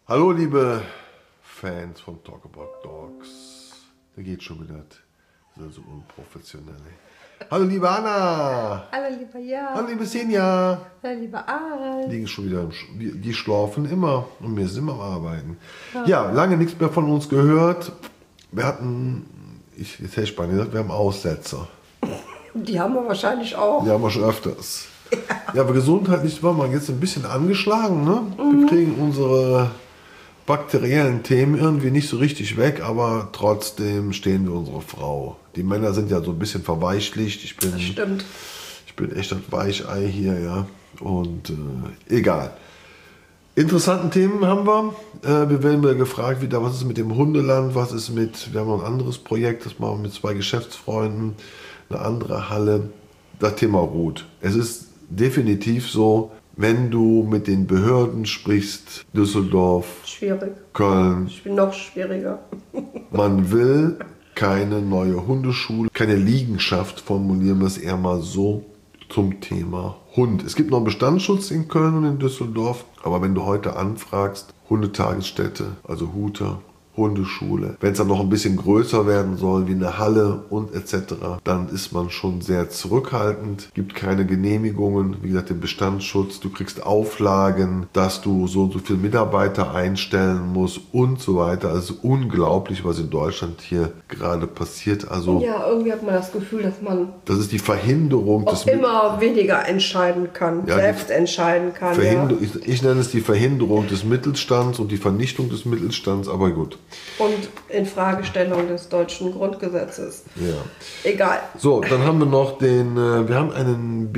Hallo liebe Fans von Talk About Dogs. Da geht schon wieder so unprofessionell. Hallo liebe Anna. Hallo lieber Jan. Hallo liebe Senja. Hallo lieber Aral. Liegen schon wieder, die schlafen immer und wir sind am Arbeiten. Ja, lange nichts mehr von uns gehört. Wir hatten, jetzt hätte ich mal gesagt, wir haben Aussetzer. Die haben wir wahrscheinlich auch. Die haben wir schon öfters. Ja, aber gesundheitlich war man jetzt ein bisschen angeschlagen. Ne? Wir kriegen unsere bakteriellen Themen irgendwie nicht so richtig weg, aber trotzdem stehen wir unserer Frau. Die Männer sind ja so ein bisschen verweichlicht. Das stimmt. Ich bin echt das Weichei hier, ja. Und egal. Interessanten Themen haben wir. Wir werden wieder gefragt, wieder, was ist mit dem Hundeland, was ist mit, wir haben noch ein anderes Projekt, das machen wir mit 2 Geschäftsfreunden, eine andere Halle. Das Thema Rot. Es ist definitiv so, wenn du mit den Behörden sprichst, Düsseldorf, Schwierig. Köln, Ich bin noch schwieriger. man will keine neue Hundeschule, keine Liegenschaft, formulieren wir es eher mal so, zum Thema Hund. Es gibt noch einen Bestandsschutz in Köln und in Düsseldorf, aber wenn du heute anfragst, Hundetagesstätte, also Huter, Hundeschule. Wenn es dann noch ein bisschen größer werden soll, wie eine Halle und etc., dann ist man schon sehr zurückhaltend, gibt keine Genehmigungen, wie gesagt, den Bestandsschutz, du kriegst Auflagen, dass du so und so viele Mitarbeiter einstellen musst und so weiter. Also unglaublich, was in Deutschland hier gerade passiert. Also Ja, irgendwie hat man das Gefühl, dass man das ist die Verhinderung auch immer weniger entscheiden kann, Ja, selbst entscheiden kann. Ja. Ich nenne es die Verhinderung des Mittelstands und die Vernichtung des Mittelstands, aber gut. Und Infragestellung des deutschen Grundgesetzes. Ja. Egal. So, dann haben wir noch wir haben einen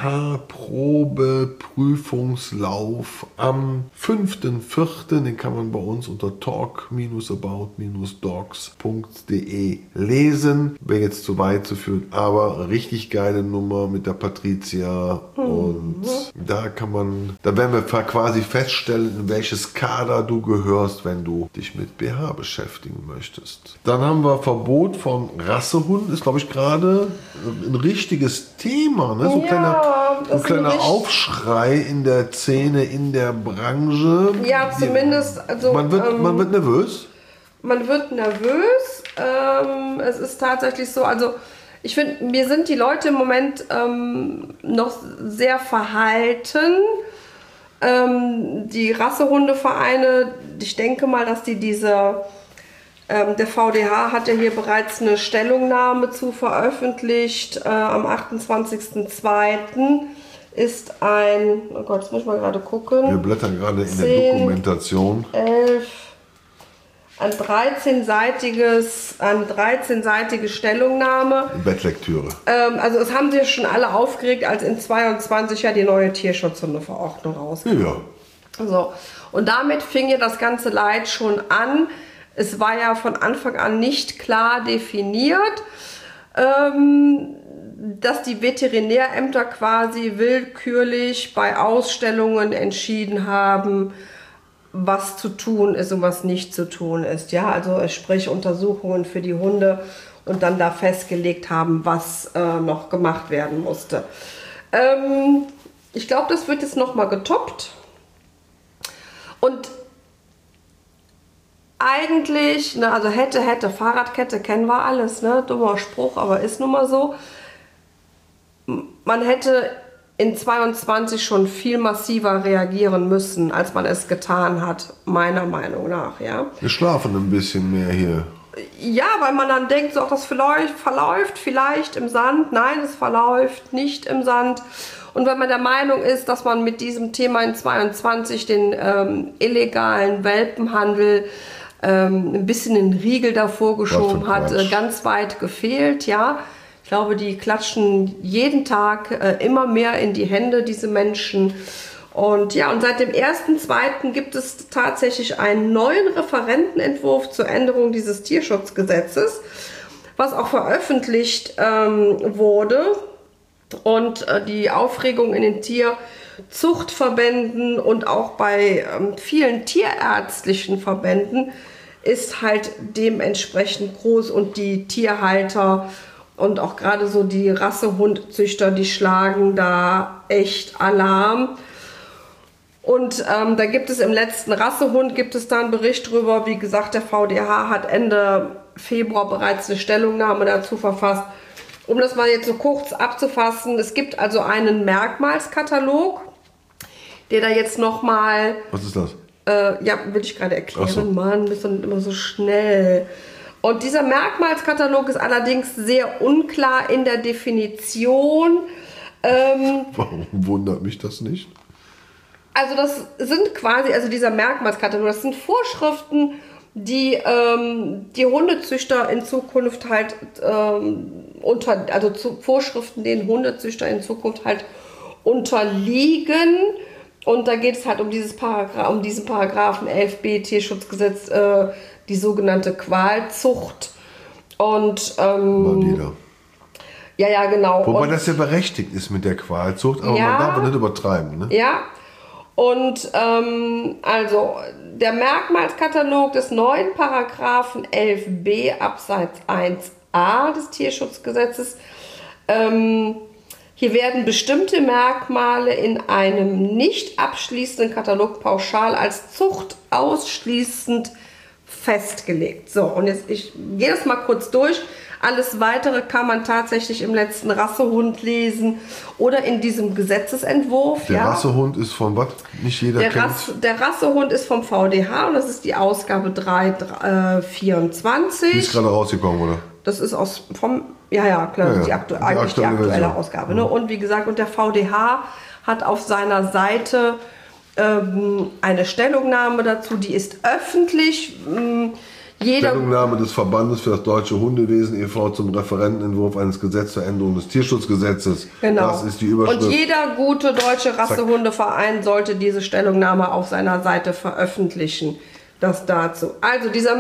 BH-Probeprüfungslauf am 5.4., den kann man bei uns unter talk-about-dogs.de lesen. Wäre jetzt zu weit zu führen, aber richtig geile Nummer mit der Patricia und da werden wir quasi feststellen, in welches Kader du gehörst, wenn du dich mit BH beschäftigen möchtest. Dann haben wir Verbot von Rassehunden, ist glaube ich gerade ein richtiges Thema, ne? So ein kleiner Aufschrei in der Szene, in der Branche. Ja, zumindest. Also, man wird nervös. Man wird nervös. Es ist tatsächlich so, also ich finde, mir sind die Leute im Moment noch sehr verhalten. Die Rassehundevereine, ich denke mal, dass der VDH hat ja hier bereits eine Stellungnahme zu veröffentlicht. Am 28.02. ist oh Gott, jetzt muss ich mal gerade gucken. Wir blättern gerade in der Dokumentation. 11, eine 13-seitige Stellungnahme. Bettlektüre. Also es haben sich schon alle aufgeregt, als in 22 ja die neue Tierschutzhundeverordnung rauskam. Ja. So. Und damit fing ja das ganze Leid schon an. Es war ja von Anfang an nicht klar definiert, dass die Veterinärämter quasi willkürlich bei Ausstellungen entschieden haben, was zu tun ist und was nicht zu tun ist. Ja, also sprich Untersuchungen für die Hunde und dann da festgelegt haben, was noch gemacht werden musste. Ich glaube, das wird jetzt nochmal getoppt. Und eigentlich, ne, also hätte, Fahrradkette kennen wir alles, ne? Dummer Spruch, aber ist nun mal so. Man hätte in 22 schon viel massiver reagieren müssen, als man es getan hat, meiner Meinung nach, ja. Wir schlafen ein bisschen mehr hier. Ja, weil man dann denkt, so, auch das verläuft vielleicht im Sand. Nein, es verläuft nicht im Sand. Und wenn man der Meinung ist, dass man mit diesem Thema in 22 den illegalen Welpenhandel ein bisschen den Riegel davor geschoben hat, ganz weit gefehlt, ja. Ich glaube, die klatschen jeden Tag immer mehr in die Hände, diese Menschen. Und ja, und seit dem 1.2. gibt es tatsächlich einen neuen Referentenentwurf zur Änderung dieses Tierschutzgesetzes, was auch veröffentlicht wurde. Und die Aufregung in den Tierzuchtverbänden und auch bei vielen tierärztlichen Verbänden ist halt dementsprechend groß. Und die Tierhalter und auch gerade so die Rassehundzüchter, die schlagen da echt Alarm. Und da gibt es im letzten Rassehund, gibt es da einen Bericht drüber. Wie gesagt, der VDH hat Ende Februar bereits eine Stellungnahme dazu verfasst. Um das mal jetzt so kurz abzufassen, es gibt also einen Merkmalskatalog, der da jetzt nochmal... Was ist das? Ja, will ich gerade erklären. So. Mann, bist du nicht immer so schnell. Und dieser Merkmalskatalog ist allerdings sehr unklar in der Definition. Warum wundert mich das nicht? Also das sind quasi, also dieser Merkmalskatalog, das sind Vorschriften, die die Hundezüchter in Zukunft halt Vorschriften, denen Hundezüchter in Zukunft halt unterliegen. Und da geht es halt um diesen Paragraphen 11b Tierschutzgesetz, die sogenannte Qualzucht. Und ja, genau. Wobei das ja berechtigt ist mit der Qualzucht, aber ja, man darf nicht übertreiben. Ne? Ja, und also der Merkmalskatalog des neuen Paragraphen 11b Absatz 1a des Tierschutzgesetzes. Hier werden bestimmte Merkmale in einem nicht abschließenden Katalog pauschal als zuchtausschließend festgelegt. So, und jetzt ich gehe das mal kurz durch. Alles Weitere kann man tatsächlich im letzten Rassehund lesen oder in diesem Gesetzesentwurf. Der Rassehund ist von was? Nicht jeder kennt. Der Rassehund ist vom VDH und das ist die Ausgabe 324. Die ist gerade rausgekommen, oder? Das ist klar, die aktuelle Ausgabe. Ne? Und wie gesagt, und der VDH hat auf seiner Seite eine Stellungnahme dazu, die ist öffentlich. Stellungnahme des Verbandes für das deutsche Hundewesen e.V. zum Referentenentwurf eines Gesetzes zur Änderung des Tierschutzgesetzes. Genau. Das ist die Überschrift. Und jeder gute deutsche Rassehundeverein sollte diese Stellungnahme auf seiner Seite veröffentlichen. Das dazu. Also dieser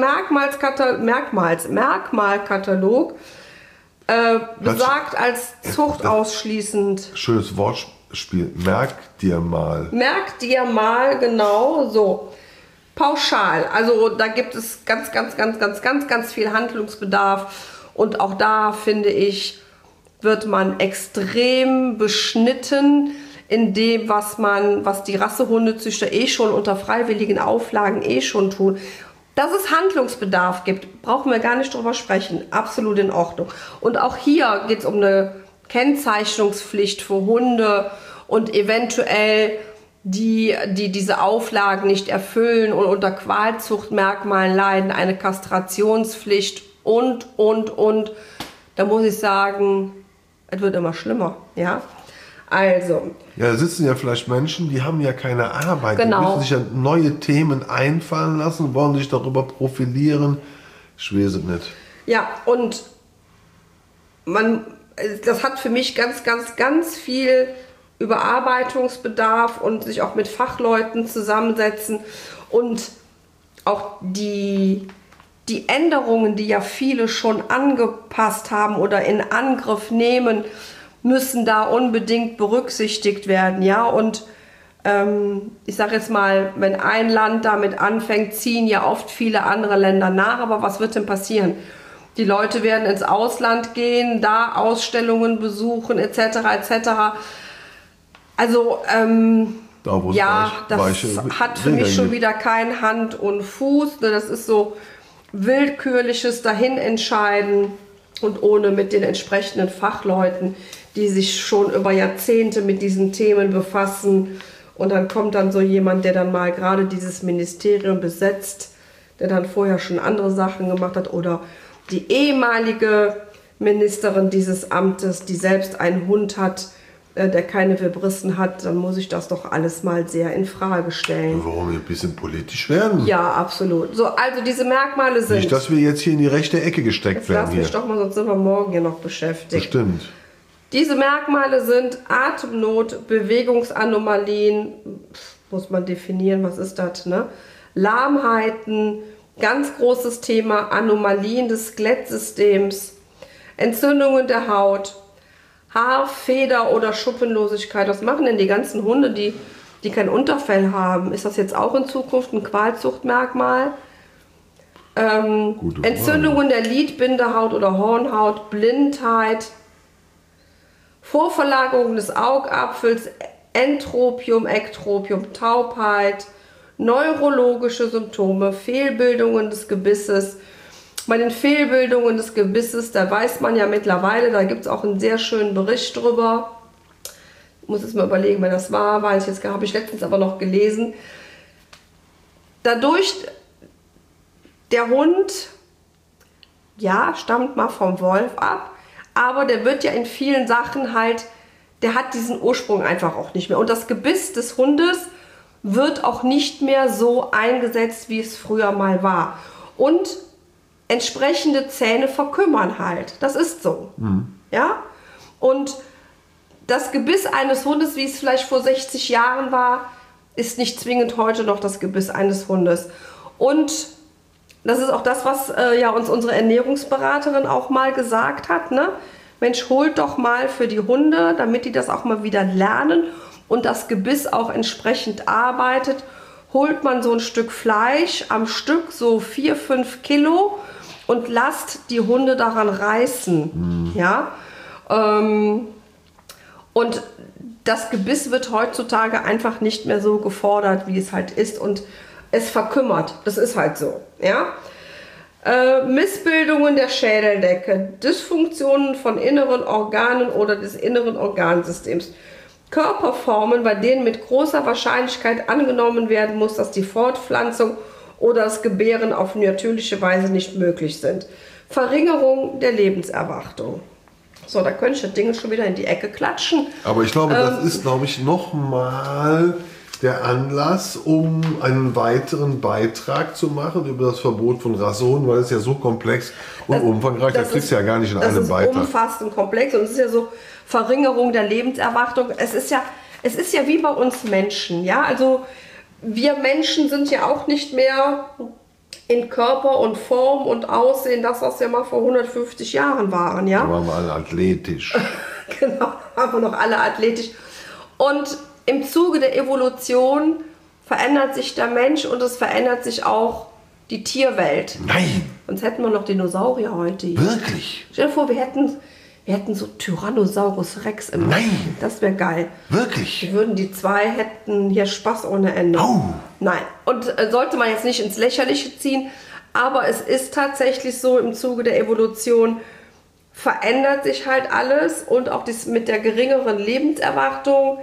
Merkmalkatalog besagt als zuchtausschließend. Schönes Wortspiel. Merk dir mal. Merk dir mal, genau so. Pauschal. Also da gibt es ganz viel Handlungsbedarf. Und auch da, finde ich, wird man extrem beschnitten in dem, was die Rassehundezüchter schon unter freiwilligen Auflagen schon tun. Dass es Handlungsbedarf gibt, brauchen wir gar nicht drüber sprechen. Absolut in Ordnung. Und auch hier geht es um eine Kennzeichnungspflicht für Hunde und eventuell die diese Auflagen nicht erfüllen und unter Qualzuchtmerkmalen leiden, eine Kastrationspflicht und. Da muss ich sagen, es wird immer schlimmer, ja. Also. Ja, da sitzen ja vielleicht Menschen, die haben ja keine Arbeit. Genau. Die müssen sich ja neue Themen einfallen lassen, wollen sich darüber profilieren. Ich weiß es nicht. Ja, und das hat für mich ganz viel Überarbeitungsbedarf und sich auch mit Fachleuten zusammensetzen und auch die Änderungen, die ja viele schon angepasst haben oder in Angriff nehmen, müssen da unbedingt berücksichtigt werden, ja, und ich sage jetzt mal, wenn ein Land damit anfängt, ziehen ja oft viele andere Länder nach, aber was wird denn passieren? Die Leute werden ins Ausland gehen, da Ausstellungen besuchen, etc., etc., also, das hat für mich schon wieder kein Hand und Fuß. Ne? Das ist so willkürliches Dahinentscheiden und ohne mit den entsprechenden Fachleuten, die sich schon über Jahrzehnte mit diesen Themen befassen. Und dann kommt dann so jemand, der dann mal gerade dieses Ministerium besetzt, der dann vorher schon andere Sachen gemacht hat. Oder die ehemalige Ministerin dieses Amtes, die selbst einen Hund hat, der keine Vibrissen hat, dann muss ich das doch alles mal sehr in Frage stellen. Warum wir ein bisschen politisch werden? Ja, absolut. So, also diese Merkmale sind... Nicht, dass wir jetzt hier in die rechte Ecke gesteckt werden. Lass mich doch mal, sonst sind wir morgen hier noch beschäftigt. Bestimmt. Diese Merkmale sind Atemnot, Bewegungsanomalien, muss man definieren, was ist das, ne? Lahmheiten, ganz großes Thema, Anomalien des Skelettsystems, Entzündungen der Haut, Haar-, Feder- oder Schuppenlosigkeit. Was machen denn die ganzen Hunde, die kein Unterfell haben? Ist das jetzt auch in Zukunft ein Qualzuchtmerkmal? Entzündungen der Lidbindehaut oder Hornhaut, Blindheit, Vorverlagerung des Augapfels, Entropium, Ektropium, Taubheit, neurologische Symptome, Fehlbildungen des Gebisses. Bei den Fehlbildungen des Gebisses, da weiß man ja mittlerweile, da gibt es auch einen sehr schönen Bericht drüber. Ich muss jetzt mal überlegen, wenn das war, weiß ich jetzt, habe ich letztens aber noch gelesen. Dadurch, der Hund, ja, stammt mal vom Wolf ab, aber der wird ja in vielen Sachen halt, der hat diesen Ursprung einfach auch nicht mehr. Und das Gebiss des Hundes wird auch nicht mehr so eingesetzt, wie es früher mal war. Und entsprechende Zähne verkümmern halt. Das ist so. Ja? Und das Gebiss eines Hundes, wie es vielleicht vor 60 Jahren war, ist nicht zwingend heute noch das Gebiss eines Hundes. Und das ist auch das, was ja uns unsere Ernährungsberaterin auch mal gesagt hat. Ne? Mensch, holt doch mal für die Hunde, damit die das auch mal wieder lernen und das Gebiss auch entsprechend arbeitet, holt man so ein Stück Fleisch am Stück, so 4-5 Kilo, und lasst die Hunde daran reißen. Ja? Und das Gebiss wird heutzutage einfach nicht mehr so gefordert, wie es halt ist, und es verkümmert. Das ist halt so. Ja? Missbildungen der Schädeldecke, Dysfunktionen von inneren Organen oder des inneren Organsystems, Körperformen, bei denen mit großer Wahrscheinlichkeit angenommen werden muss, dass die Fortpflanzung oder das Gebären auf natürliche Weise nicht möglich sind. Verringerung der Lebenserwartung. So, da könnte ich das Ding schon wieder in die Ecke klatschen. Aber ich glaube, das ist, glaube ich, nochmal der Anlass, um einen weiteren Beitrag zu machen über das Verbot von Rassehunden, weil es ja so komplex und umfangreich, das kriegst du ja gar nicht in einem Beitrag. Das ist umfassend und komplex, und es ist ja so Verringerung der Lebenserwartung. Es ist ja wie bei uns Menschen, ja, also wir Menschen sind ja auch nicht mehr in Körper und Form und Aussehen, das, was wir mal vor 150 Jahren waren, ja. Da waren wir alle athletisch. Genau, waren wir noch alle athletisch. Und im Zuge der Evolution verändert sich der Mensch, und es verändert sich auch die Tierwelt. Nein! Sonst hätten wir noch Dinosaurier heute. Wirklich? Stell dir vor, wir hätten so Tyrannosaurus Rex im Nein! Das wäre geil. Wirklich? Die zwei hätten hier Spaß ohne Ende. Oh. Nein. Und sollte man jetzt nicht ins Lächerliche ziehen, aber es ist tatsächlich so, im Zuge der Evolution verändert sich halt alles, und auch das mit der geringeren Lebenserwartung.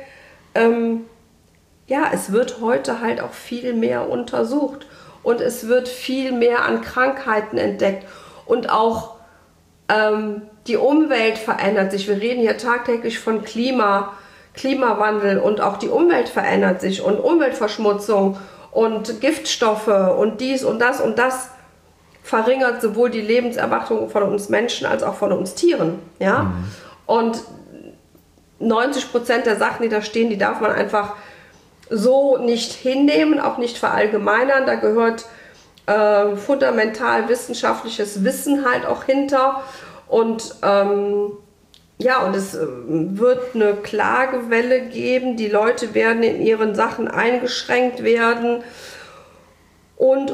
Ja, es wird heute halt auch viel mehr untersucht, und es wird viel mehr an Krankheiten entdeckt, und auch die Umwelt verändert sich. Wir reden hier tagtäglich von Klimawandel, und auch die Umwelt verändert sich, und Umweltverschmutzung und Giftstoffe und dies und das verringert sowohl die Lebenserwartung von uns Menschen als auch von uns Tieren. Ja? Und 90% der Sachen, die da stehen, die darf man einfach so nicht hinnehmen, auch nicht verallgemeinern. Da gehört fundamental wissenschaftliches Wissen halt auch hinter. Und ja, und es wird eine Klagewelle geben. Die Leute werden in ihren Sachen eingeschränkt werden. Und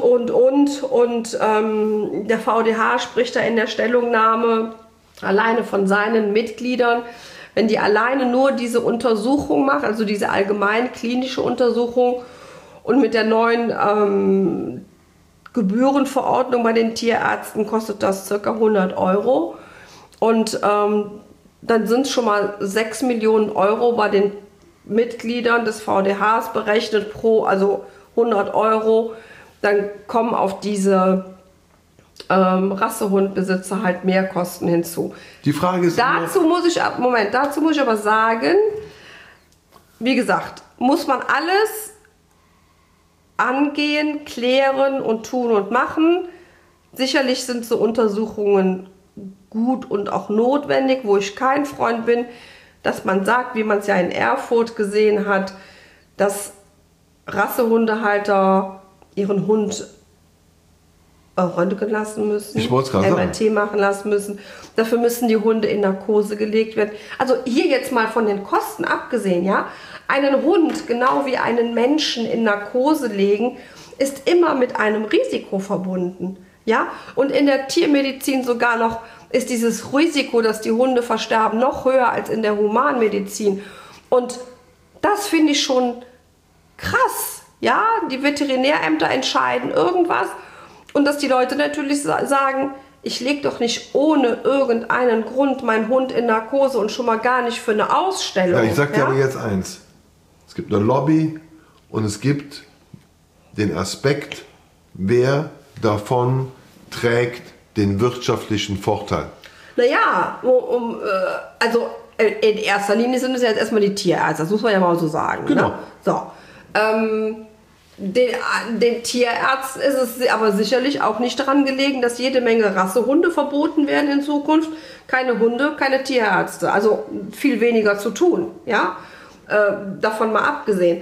der VDH spricht da in der Stellungnahme alleine von seinen Mitgliedern. Wenn die alleine nur diese Untersuchung machen, also diese allgemein klinische Untersuchung, und mit der neuen Gebührenverordnung bei den Tierärzten kostet das ca. 100 Euro. Und dann sind es schon mal 6 Millionen Euro bei den Mitgliedern des VDHs berechnet pro, also 100 Euro. Dann kommen auf diese Rassehundbesitzer halt mehr Kosten hinzu. Die Frage ist dazu muss ich aber sagen, wie gesagt, muss man alles angehen, klären und tun und machen. Sicherlich sind so Untersuchungen gut und auch notwendig, wo ich kein Freund bin, dass man sagt, wie man es ja in Erfurt gesehen hat, dass Rassehundehalter ihren Hund röntgen lassen müssen, MRT machen lassen müssen. Dafür müssen die Hunde in Narkose gelegt werden. Also hier jetzt mal von den Kosten abgesehen, ja, einen Hund genau wie einen Menschen in Narkose legen, ist immer mit einem Risiko verbunden. Ja? Und in der Tiermedizin sogar noch ist dieses Risiko, dass die Hunde versterben, noch höher als in der Humanmedizin. Und Das finde ich schon krass. Ja, die Veterinärämter entscheiden irgendwas und dass die Leute natürlich sagen, ich lege doch nicht ohne irgendeinen Grund meinen Hund in Narkose und schon mal gar nicht für eine Ausstellung. Ja, ich sag dir aber jetzt eins. Es gibt eine Lobby und es gibt den Aspekt, wer davon trägt den wirtschaftlichen Vorteil. Naja, also in erster Linie sind es ja jetzt erstmal die Tierärzte, das muss man ja mal so sagen. Genau. Ne? So, den Tierärzten ist es aber sicherlich auch nicht daran gelegen, dass jede Menge Rassehunde verboten werden in Zukunft. Keine Hunde, keine Tierärzte. Also viel weniger zu tun. Ja? Davon mal abgesehen.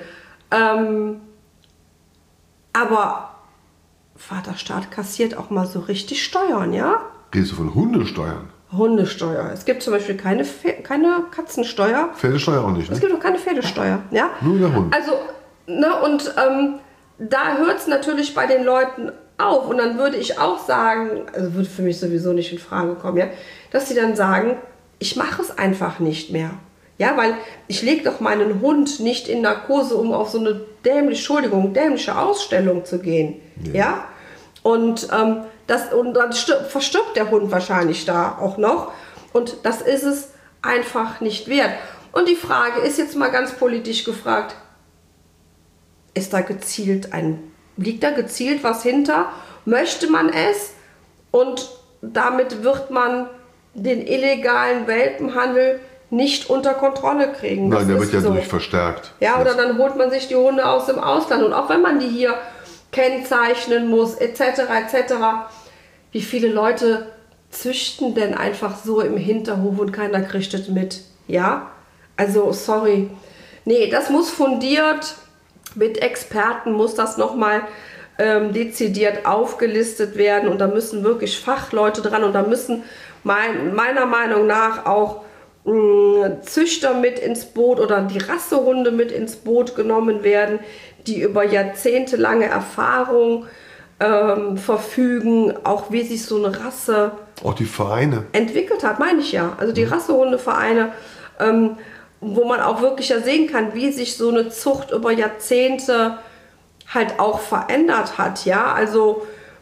Aber Vaterstaat kassiert auch mal so richtig Steuern, ja? Redest du von Hundesteuern? Hundesteuer. Es gibt zum Beispiel keine Katzensteuer. Pferdesteuer auch nicht, ne? Es gibt auch keine Pferdesteuer, ja? Nur der Hund. Also, ne, und da hört es natürlich bei den Leuten auf. Und dann würde ich auch sagen, also würde für mich sowieso nicht in Frage kommen, ja, dass sie dann sagen, ich mache es einfach nicht mehr. Ja, weil ich lege doch meinen Hund nicht in Narkose, um auf so eine dämliche Ausstellung zu gehen. Ja? Und, und dann verstirbt der Hund wahrscheinlich da auch noch. Und das ist es einfach nicht wert. Und die Frage ist jetzt mal ganz politisch gefragt, liegt da gezielt was hinter? Möchte man es? Und damit wird man den illegalen Welpenhandel nicht unter Kontrolle kriegen. Nein, der wird ja durch verstärkt. Ja, oder dann holt man sich die Hunde aus dem Ausland. Und auch wenn man die hier kennzeichnen muss, etc., etc., wie viele Leute züchten denn einfach so im Hinterhof und keiner kriegt es mit? Ja? Also, sorry. Nee, das muss fundiert, mit Experten muss das nochmal dezidiert aufgelistet werden und da müssen wirklich Fachleute dran und da müssen meiner Meinung nach auch Züchter mit ins Boot oder die Rassehunde mit ins Boot genommen werden, die über jahrzehntelange Erfahrung verfügen, auch wie sich so eine Rasse auch die Vereine entwickelt hat, meine ich ja. Also die Rassehundevereine, wo man auch wirklich ja sehen kann, wie sich so eine Zucht über Jahrzehnte halt auch verändert hat, ja. Also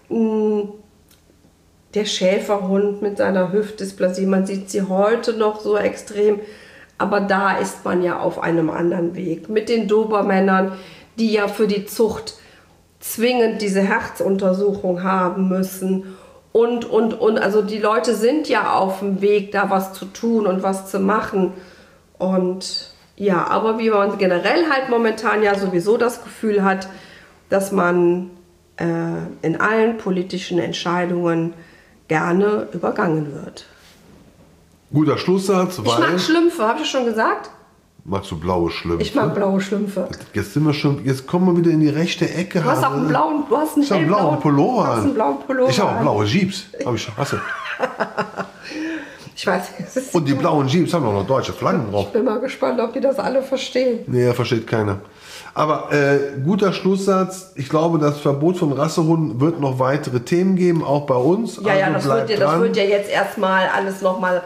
der Schäferhund mit seiner Hüftdysplasie, man sieht sie heute noch so extrem, aber da ist man ja auf einem anderen Weg. Mit den Dobermännern, die ja für die Zucht zwingend diese Herzuntersuchung haben müssen und. Also die Leute sind ja auf dem Weg, da was zu tun und was zu machen. Und ja, aber wie man generell halt momentan ja sowieso das Gefühl hat, dass man in allen politischen Entscheidungen gerne übergangen wird. Guter Schlusssatz, weil... Ich mag Schlümpfe, habe ich schon gesagt? Magst du blaue Schlümpfe? Ich mag blaue Schlümpfe. Jetzt kommen wir wieder in die rechte Ecke. Du hast auch einen blauen, du hast einen blauen Pullover an. Du hast einen blauen Pullover. Ich habe auch blaue Jeeps. Hasse. Ich weiß. Und die blauen Jeeps haben auch noch deutsche Flaggen drauf. Ich bin mal gespannt, ob die das alle verstehen. Nee, versteht keiner. Aber guter Schlusssatz. Ich glaube, das Verbot von Rassehunden wird noch weitere Themen geben, auch bei uns. Ja, also das wird ja jetzt erstmal alles nochmal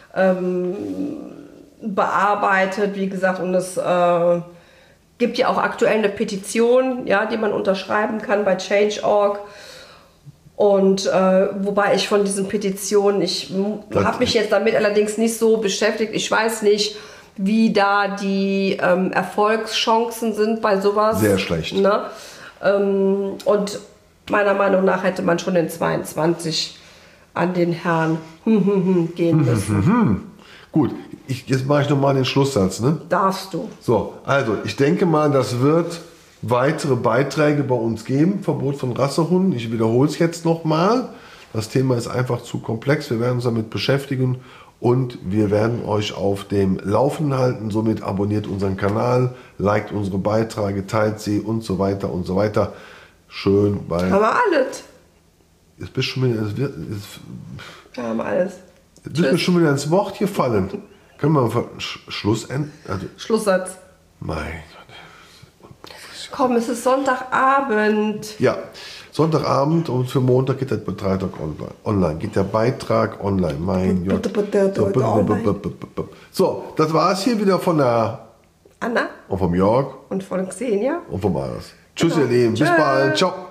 bearbeitet, wie gesagt, und es gibt ja auch aktuell eine Petition, ja, die man unterschreiben kann bei Change.org. Und wobei ich von diesen Petitionen, ich habe mich jetzt damit allerdings nicht so beschäftigt. Ich weiß nicht, wie da die Erfolgschancen sind bei sowas. Sehr schlecht. Ne? Und meiner Meinung nach hätte man schon in 22 an den Herrn gehen müssen. Gut, jetzt mache ich nochmal den Schlusssatz. Ne? Darfst du. So, also ich denke mal, das wird weitere Beiträge bei uns geben. Verbot von Rassehunden. Ich wiederhole es jetzt nochmal. Das Thema ist einfach zu komplex. Wir werden uns damit beschäftigen und wir werden euch auf dem Laufenden halten. Somit abonniert unseren Kanal, liked unsere Beiträge, teilt sie und so weiter und so weiter. Schön, weil... Haben wir alles. Jetzt bist du schon wieder... Wir haben alles. Jetzt bist du schon wieder ins Wort gefallen. Können wir mal Schlusssatz. Mein Gott. Komm, es ist Sonntagabend. Ja, Sonntagabend und für Montag geht der Beitrag online. Geht der Beitrag online. Mein Gott. So, das war es hier wieder von der Anna und vom Jörg und von Xenia. und vom Aras. Tschüss, Genau. ihr Lieben. Bis Tschö. bald. Ciao.